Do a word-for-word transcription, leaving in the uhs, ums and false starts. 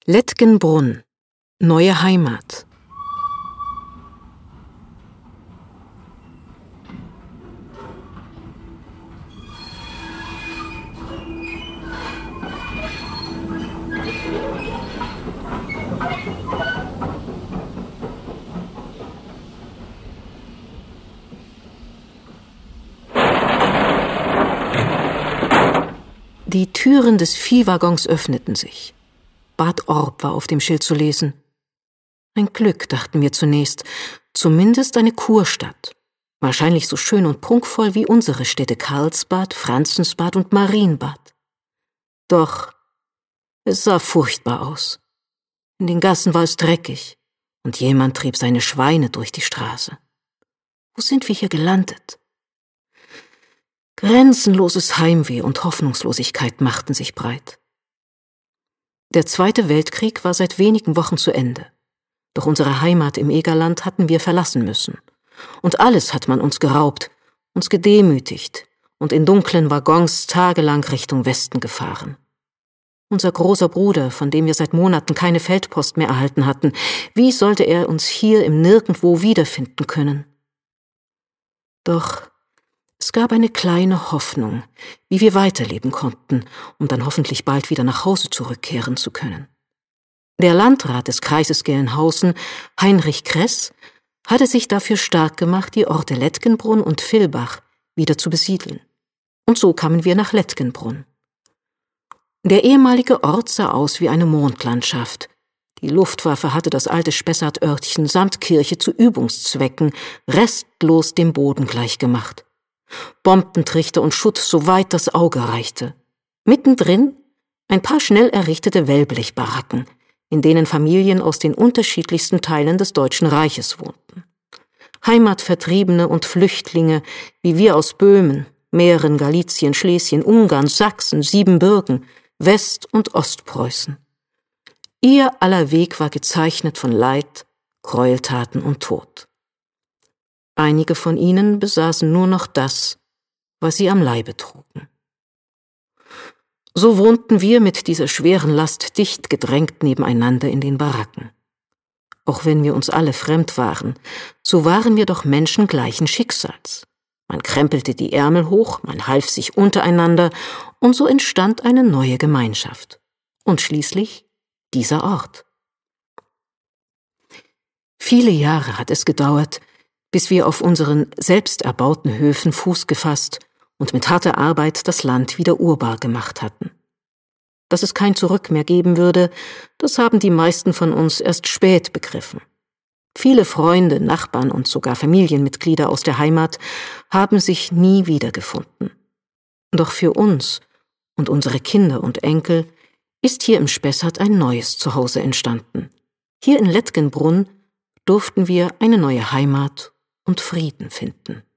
Lettgenbrunn. Neue Heimat. Die Türen des Viehwaggons öffneten sich. Bad Orb war auf dem Schild zu lesen. Ein Glück, dachten wir zunächst, zumindest eine Kurstadt. Wahrscheinlich so schön und prunkvoll wie unsere Städte Karlsbad, Franzensbad und Marienbad. Doch es sah furchtbar aus. In den Gassen war es dreckig und jemand trieb seine Schweine durch die Straße. Wo sind wir hier gelandet? Grenzenloses Heimweh und Hoffnungslosigkeit machten sich breit. Der Zweite Weltkrieg war seit wenigen Wochen zu Ende. Doch unsere Heimat im Egerland hatten wir verlassen müssen. Und alles hat man uns geraubt, uns gedemütigt und in dunklen Waggons tagelang Richtung Westen gefahren. Unser großer Bruder, von dem wir seit Monaten keine Feldpost mehr erhalten hatten, wie sollte er uns hier im Nirgendwo wiederfinden können? Doch es gab eine kleine Hoffnung, wie wir weiterleben konnten, um dann hoffentlich bald wieder nach Hause zurückkehren zu können. Der Landrat des Kreises Gelnhausen, Heinrich Kress, hatte sich dafür stark gemacht, die Orte Lettgenbrunn und Villbach wieder zu besiedeln. Und so kamen wir nach Lettgenbrunn. Der ehemalige Ort sah aus wie eine Mondlandschaft. Die Luftwaffe hatte das alte Spessartörtchen samt Kirche zu Übungszwecken restlos dem Boden gleichgemacht. Bombentrichter und Schutt, soweit das Auge reichte. Mittendrin ein paar schnell errichtete Wellblechbaracken, in denen Familien aus den unterschiedlichsten Teilen des Deutschen Reiches wohnten. Heimatvertriebene und Flüchtlinge, wie wir aus Böhmen, Mähren, Galizien, Schlesien, Ungarn, Sachsen, Siebenbürgen, West- und Ostpreußen. Ihr aller Weg war gezeichnet von Leid, Gräueltaten und Tod. Einige von ihnen besaßen nur noch das, was sie am Leibe trugen. So wohnten wir mit dieser schweren Last dicht gedrängt nebeneinander in den Baracken. Auch wenn wir uns alle fremd waren, so waren wir doch Menschen gleichen Schicksals. Man krempelte die Ärmel hoch, man half sich untereinander und so entstand eine neue Gemeinschaft. Und schließlich dieser Ort. Viele Jahre hat es gedauert, bis wir auf unseren selbst erbauten Höfen Fuß gefasst und mit harter Arbeit das Land wieder urbar gemacht hatten. Dass es kein Zurück mehr geben würde, das haben die meisten von uns erst spät begriffen. Viele Freunde, Nachbarn und sogar Familienmitglieder aus der Heimat haben sich nie wiedergefunden. Doch für uns und unsere Kinder und Enkel ist hier im Spessart ein neues Zuhause entstanden. Hier in Lettgenbrunn durften wir eine neue Heimat und Frieden finden.